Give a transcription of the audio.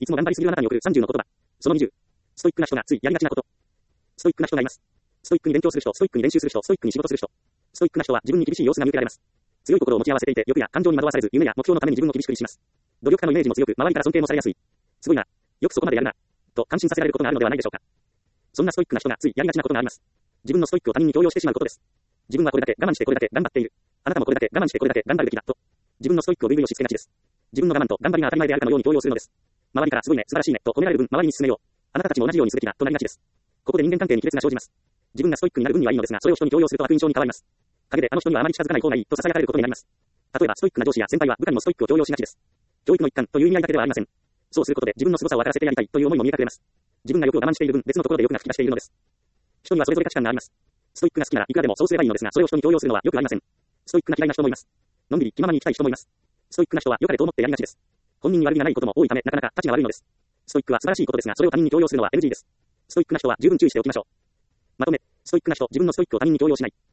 いつも頑張りすぎるあなたに送る30の言葉。その20。ストイックな人がついやりがちなこと。ストイックな人がいます。ストイックに勉強する人、ストイックに練習する人、ストイックに仕事する人。ストイックな人は自分に厳しい様子が見受けられます。強い心を持ち合わせていて、欲や感情に惑わされず、夢や目標のために自分を厳しく律します。努力家のイメージも強く、周りから尊敬もされやすい。すごいな。よくそこまでやるな。と感心させられることがあるのではないでしょうか。そんなストイックな人がついやりがちなことがあります。自分のストイックを他人に強要してしまうことです。自分はこれだけ我慢してこれだけ頑張っている。あなたもこれだけ我慢してこれだけ頑張るべきだと。自分のストイックを類々押し付けがちです。自分の我慢と頑張りが当たり前であるかのように強要するのです。周りからすごいね、素晴らしいねと褒められる分、周りに進めよう。あなたたちも同じようにすべきだとなりがちです。ここで人間関係に亀裂が生じます。自分がストイックになる分にはいいのですが、それを人に強要すると悪印象に変わります。陰であの人にはあまり近づかない方がいいと囁かれることになります。例えばストイックな上司や先輩は部下にもストイックを強要しがちです。教育の一環という意味合いだけではありません。そうすることで自分の凄さを分からせてやりたいという思いも見え隠れます。自分が欲を我慢している分、別のところで欲が吹き出しているのです。人にはそれぞれ価値観があります。ストイックが好きならいくらでもそうすればいいのですが、それを人に強要するのはよくありません。ストイックな嫌いな人もいます。のんびり気ままに生きたい人もいます。ストイックな人は良かれと思ってやりがちです。本人に悪気がないことも多いため、なかなか立ちが悪いのです。ストイックは素晴らしいことですが、それを他人に強要するのは NG です。ストイックな人は十分注意しておきましょう。まとめ、ストイックな人、自分のストイックを他人に強要しない。